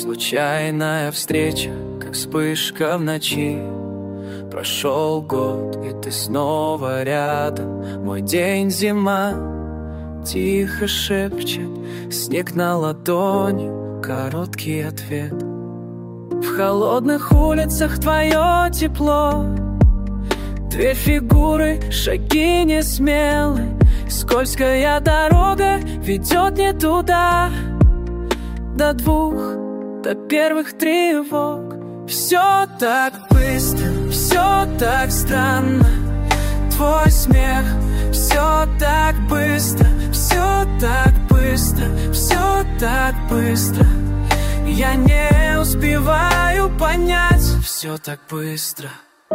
Случайная встреча, как вспышка в ночи. Прошел год, и ты снова рядом. Мой день зима тихо шепчет, снег на ладони, короткий ответ. В холодных улицах твое тепло, две фигуры, шаги несмелые. Скользкая дорога ведет не туда. До двух, до первых тревог. Все так быстро, все так странно. Твой смех, все так быстро, все так быстро, все так быстро. Я не успеваю понять, все так быстро.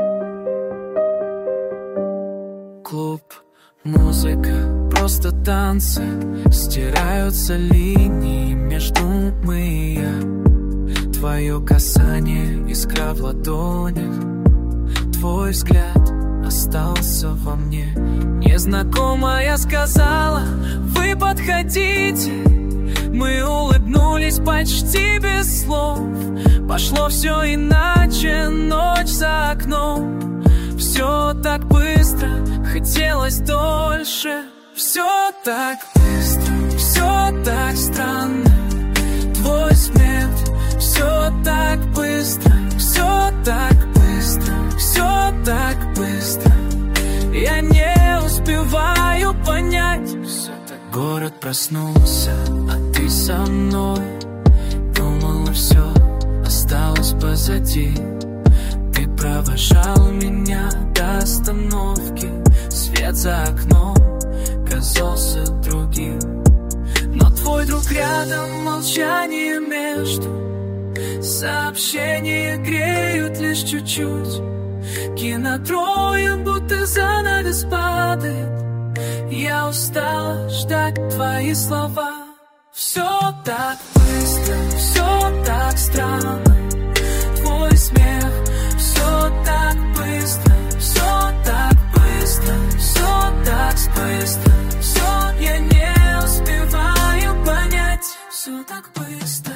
Клуб, музыка, просто танцы. Стираются линии между мы и я. Твое касание, искра в ладонях. Твой взгляд остался во мне. Незнакомая сказала: вы подходите. Мы улыбнулись почти без слов. Пошло все иначе, ночь за окном. Все так быстро, хотелось дольше. Все так быстро, все так странно. Твой смех, все так быстро, все так быстро, все так быстро. Я не успеваю понять, все так. Город проснулся, а ты со мной. Думала, все осталось позади. Ты провожал меня до остановки. Свет за окном казался другим. Но твой друг рядом, молчание между. Сообщения греют лишь чуть-чуть. Кинотроем будто занавес падает. Я устала ждать твои слова. Все так быстро, все так странно. Твой смех, все так быстро, все так быстро, все так быстро. Все, я не успеваю понять, все так быстро.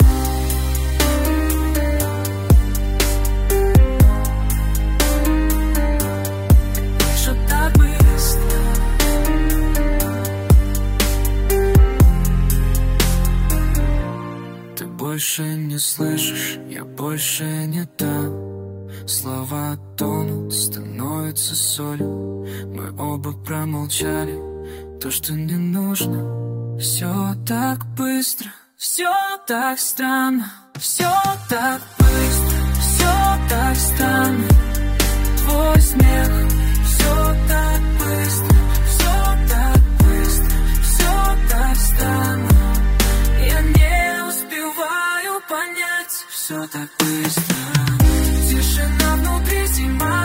Все так быстро. Ты больше не слышишь, я больше не там. Слова тонут, становятся солью. Мы оба промолчали то, что не нужно. Все так быстро, все так странно. Все так быстро, все так странно. Твой смех, все так быстро, все так быстро, все так странно. Я не успеваю понять, все так быстро. Тишина внутри, зима.